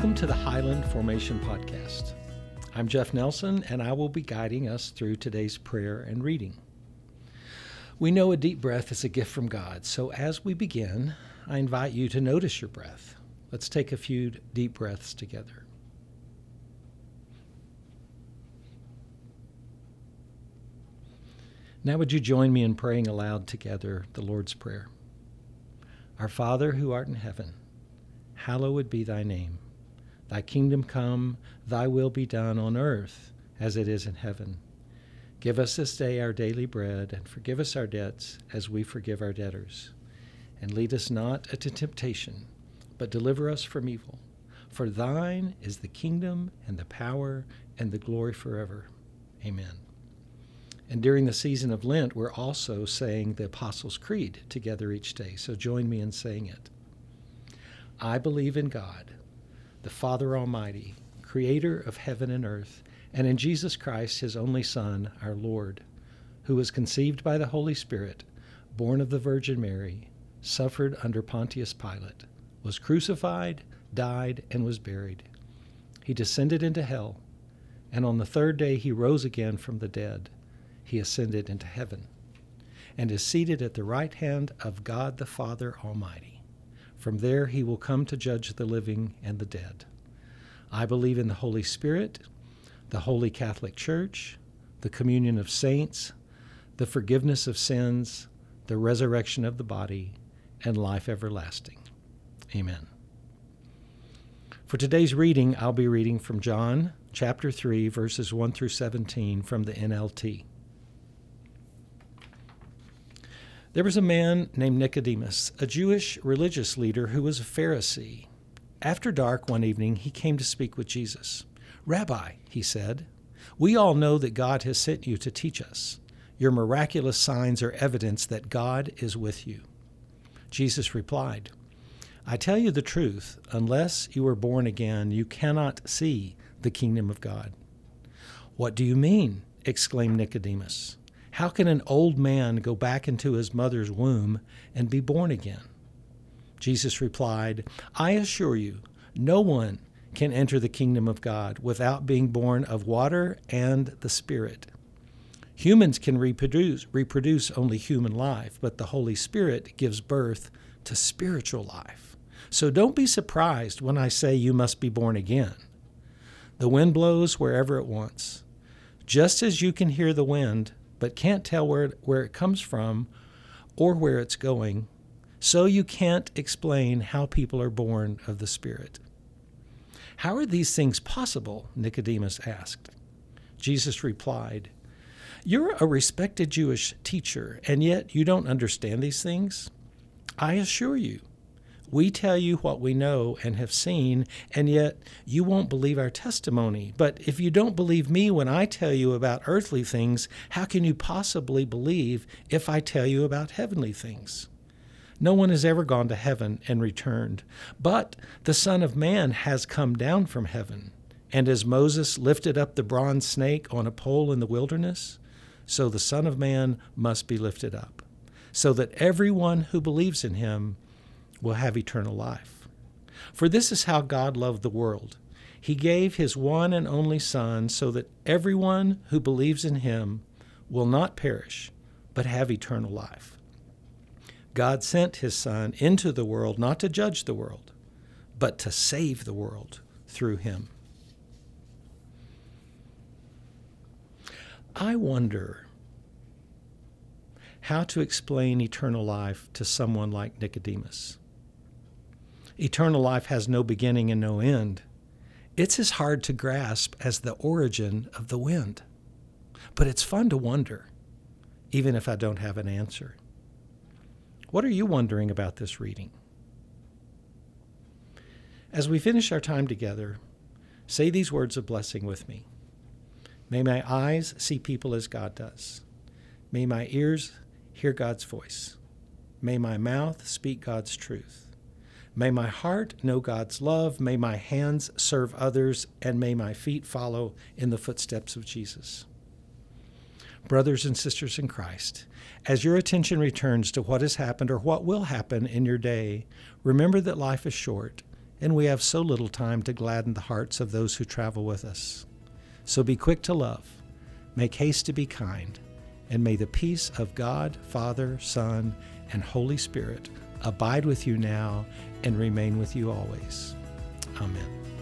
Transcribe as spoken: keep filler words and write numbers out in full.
Welcome to the Highland Formation Podcast. I'm Jeff Nelson, and I will be guiding us through today's prayer and reading. We know a deep breath is a gift from God, so as we begin, I invite you to notice your breath. Let's take a few deep breaths together. Now would you join me in praying aloud together the Lord's Prayer? Our Father who art in heaven, hallowed be thy name. Thy kingdom come, thy will be done on earth as it is in heaven. Give us this day our daily bread, and forgive us our debts as we forgive our debtors. And lead us not into temptation, but deliver us from evil. For thine is the kingdom and the power and the glory forever. Amen. And during the season of Lent, we're also saying the Apostles' Creed together each day, so join me in saying it. I believe in God, the Father Almighty, creator of heaven and earth, and in Jesus Christ, his only Son, our Lord, who was conceived by the Holy Spirit, born of the Virgin Mary, suffered under Pontius Pilate, was crucified, died, and was buried. He descended into hell, and on the third day he rose again from the dead. He ascended into heaven, and is seated at the right hand of God the Father Almighty. From there he will come to judge the living and the dead. I believe in the Holy Spirit, the Holy Catholic Church, the communion of saints, the forgiveness of sins, the resurrection of the body, and life everlasting. Amen. For today's reading, I'll be reading from John chapter three, verses one through seventeen from the N L T. There was a man named Nicodemus, a Jewish religious leader who was a Pharisee. After dark one evening, he came to speak with Jesus. "Rabbi," he said, "we all know that God has sent you to teach us. Your miraculous signs are evidence that God is with you." Jesus replied, "I tell you the truth, unless you are born again, you cannot see the kingdom of God." "What do you mean?" exclaimed Nicodemus. "How can an old man go back into his mother's womb and be born again?" Jesus replied, "I assure you, no one can enter the kingdom of God without being born of water and the Spirit. Humans can reproduce, reproduce only human life, but the Holy Spirit gives birth to spiritual life. So don't be surprised when I say you must be born again. The wind blows wherever it wants. Just as you can hear the wind, but can't tell where, where it comes from or where it's going, so you can't explain how people are born of the Spirit." "How are these things possible?" Nicodemus asked. Jesus replied, "You're a respected Jewish teacher, and yet you don't understand these things? I assure you, we tell you what we know and have seen, and yet you won't believe our testimony. But if you don't believe me when I tell you about earthly things, how can you possibly believe if I tell you about heavenly things? No one has ever gone to heaven and returned, but the Son of Man has come down from heaven. And as Moses lifted up the bronze snake on a pole in the wilderness, so the Son of Man must be lifted up, so that everyone who believes in him will have eternal life. For this is how God loved the world. He gave his one and only Son so that everyone who believes in him will not perish, but have eternal life. God sent his Son into the world not to judge the world, but to save the world through him." I wonder how to explain eternal life to someone like Nicodemus. Eternal life has no beginning and no end. It's as hard to grasp as the origin of the wind. But it's fun to wonder, even if I don't have an answer. What are you wondering about this reading? As we finish our time together, say these words of blessing with me. May my eyes see people as God does. May my ears hear God's voice. May my mouth speak God's truth. May my heart know God's love. May my hands serve others, and may my feet follow in the footsteps of Jesus. Brothers and sisters in Christ, as your attention returns to what has happened or what will happen in your day, remember that life is short and we have so little time to gladden the hearts of those who travel with us. So be quick to love, make haste to be kind, and may the peace of God, Father, Son, and Holy Spirit abide with you now and remain with you always. Amen.